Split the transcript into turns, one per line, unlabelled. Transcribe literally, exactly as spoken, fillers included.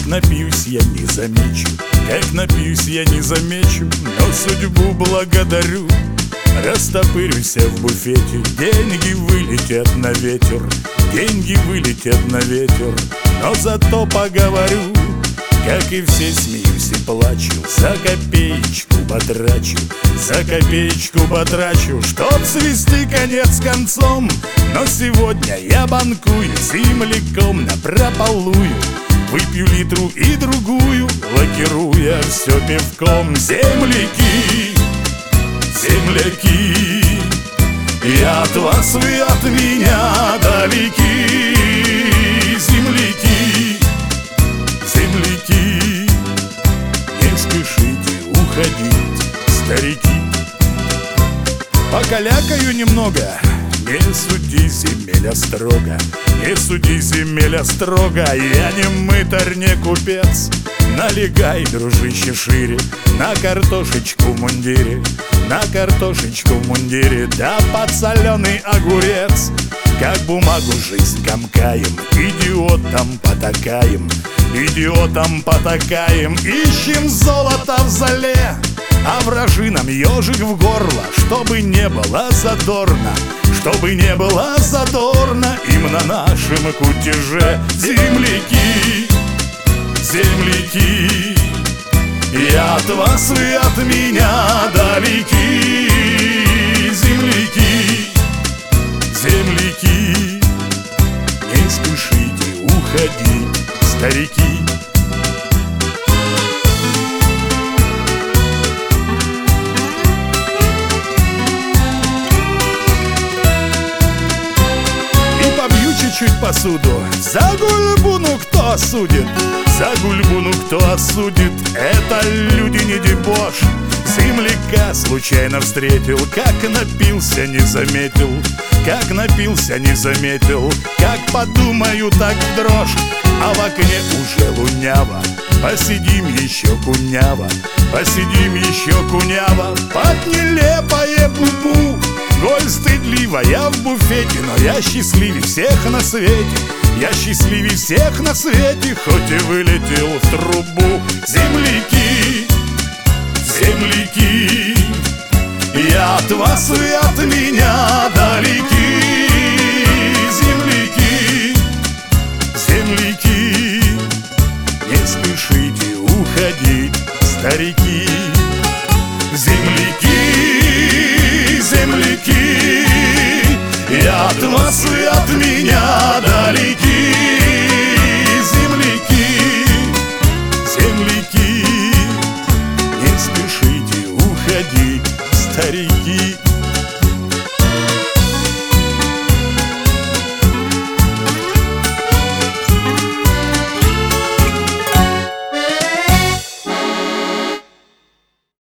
Как напьюсь, я не замечу, как напьюсь, я не замечу, но судьбу благодарю. Растопырюсь в буфете, деньги вылетят на ветер, деньги вылетят на ветер, но зато поговорю. Как и все, смеюсь и плачу, за копеечку потрачу, за копеечку потрачу, чтоб свести конец концом. Но сегодня я банкую земляком напропалую, выпью литру и другую, лакируя все пивком. Земляки, земляки, я от вас, вы от меня далеки. Земляки, земляки, не спешите уходить, старики. Покалякаю немного, не суди земеля строго, не суди земеля строго. Я не мытарь, не купец. Налегай, дружище, шире на картошечку в мундире, на картошечку в мундире, да подсоленый огурец. Как бумагу жизнь комкаем, идиотам потакаем, идиотам потакаем. Ищем золото в золе, а вражинам ежик в горло, чтобы не было задорно, чтобы не было задорно им на нашем кутеже. Земляки, земляки, я от вас, вы от меня далеки. Земляки, земляки, не спешите уходить, старики. Чуть посуду, за гульбуну кто осудит, за гульбуну кто осудит, это люди не дебош. Земляка случайно встретил, как напился, не заметил, как напился, не заметил, как подумаю, так в дрожь. А в окне уже лунява, посидим еще, кунява, посидим еще, кунява, под нелепое бубу. Голь стыдливая в буфете, но я счастливее всех на свете, я счастливее всех на свете, хоть и вылетел в трубу. Земляки, земляки, я от вас, вы от меня далеки. Земляки, земляки, не спешите уходить, старики. Земляки, земляки, я от вас, вы от меня